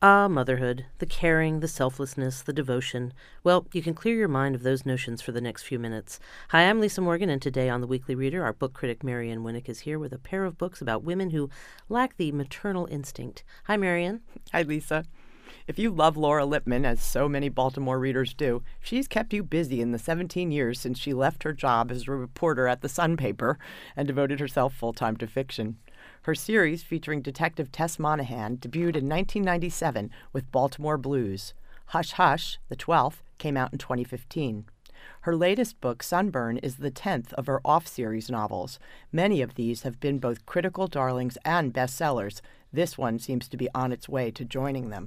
Ah, motherhood, the caring, the selflessness, the devotion. Well, you can clear your mind of those notions for the next few minutes. Hi, I'm Lisa Morgan, and today on The Weekly Reader, our book critic Marian Winnick is here with a pair of books about women who lack the maternal instinct. Hi, Marian. Hi, Lisa. If you love Laura Lippman, as so many Baltimore readers do, she's kept you busy in the 17 years since she left her job as a reporter at the Sun paper and devoted herself full-time to fiction. Her series, featuring Detective Tess Monahan, debuted in 1997 with Baltimore Blues. Hush Hush, the 12th, came out in 2015. Her latest book, Sunburn, is the 10th of her off-series novels. Many of these have been both critical darlings and bestsellers. This one seems to be on its way to joining them.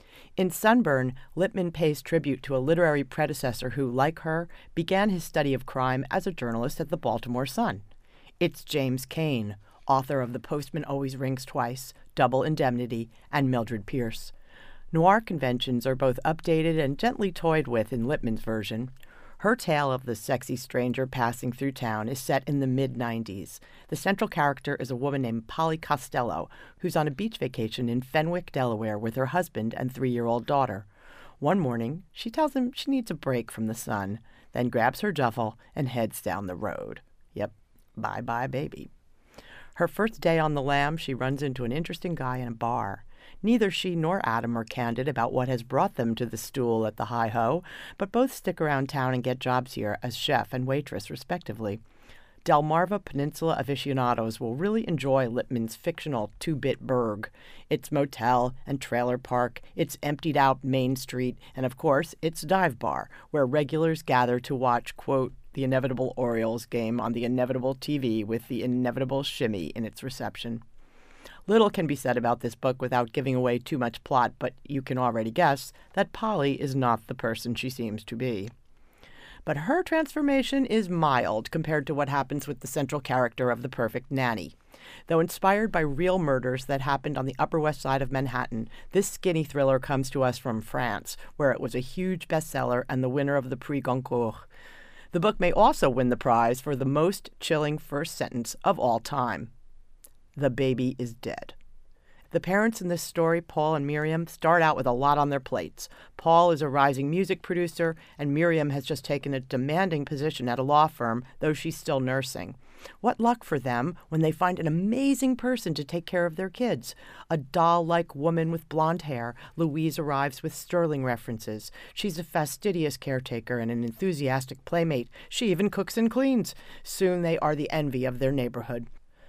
In Sunburn, Lippman pays tribute to a literary predecessor who, like her, began his study of crime as a journalist at the Baltimore Sun. It's James Cain, author of The Postman Always Rings Twice, Double Indemnity, and Mildred Pierce. Noir conventions are both updated and gently toyed with in Lippman's version. Her tale of the sexy stranger passing through town is set in the mid-90s. The central character is a woman named Polly Costello, who's on a beach vacation in Fenwick, Delaware, with her husband and 3-year-old daughter. One morning, she tells him she needs a break from the sun, then grabs her duffel and heads down the road. Yep, bye-bye, baby. Her first day on the lam, she runs into an interesting guy in a bar. Neither she nor Adam are candid about what has brought them to the stool at the Hi-Ho, but both stick around town and get jobs here as chef and waitress, respectively. Delmarva Peninsula aficionados will really enjoy Lippman's fictional two-bit burg. Its motel and trailer park, its emptied-out Main Street, and, of course, its dive bar, where regulars gather to watch, quote, the inevitable Orioles game on the inevitable TV with the inevitable shimmy in its reception. Little can be said about this book without giving away too much plot, but you can already guess that Polly is not the person she seems to be. But her transformation is mild compared to what happens with the central character of The Perfect Nanny. Though inspired by real murders that happened on the Upper West Side of Manhattan, this skinny thriller comes to us from France, where it was a huge bestseller and the winner of the Prix Goncourt. The book may also win the prize for the most chilling first sentence of all time. The baby is dead. The parents in this story, Paul and Miriam, start out with a lot on their plates. Paul is a rising music producer, and Miriam has just taken a demanding position at a law firm, though she's still nursing. What luck for them when they find an amazing person to take care of their kids. A doll-like woman with blonde hair, Louise arrives with sterling references. She's a fastidious caretaker and an enthusiastic playmate. She even cooks and cleans. Soon they are the envy of their neighborhood.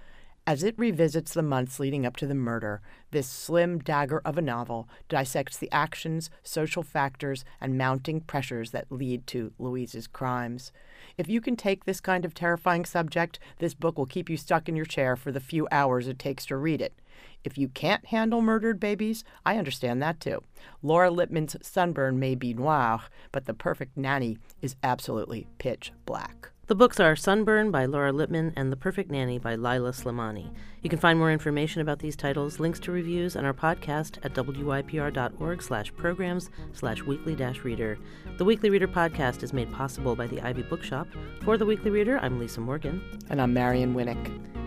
As it revisits the months leading up to the murder, this slim dagger of a novel dissects the actions, social factors, and mounting pressures that lead to Louise's crimes. If you can take this kind of terrifying subject, this book will keep you stuck in your chair for the few hours it takes to read it. If you can't handle murdered babies, I understand that too. Laura Lippman's Sunburn may be noir, but The Perfect Nanny is absolutely pitch black. The books are Sunburn by Laura Lippman and The Perfect Nanny by Lila Slimani. You can find more information about these titles, links to reviews, and our podcast at wypr.org/programs/weekly-reader. The Weekly Reader podcast is made possible by the Ivy Bookshop. For The Weekly Reader, I'm Lisa Morgan. And I'm Marian Winnick.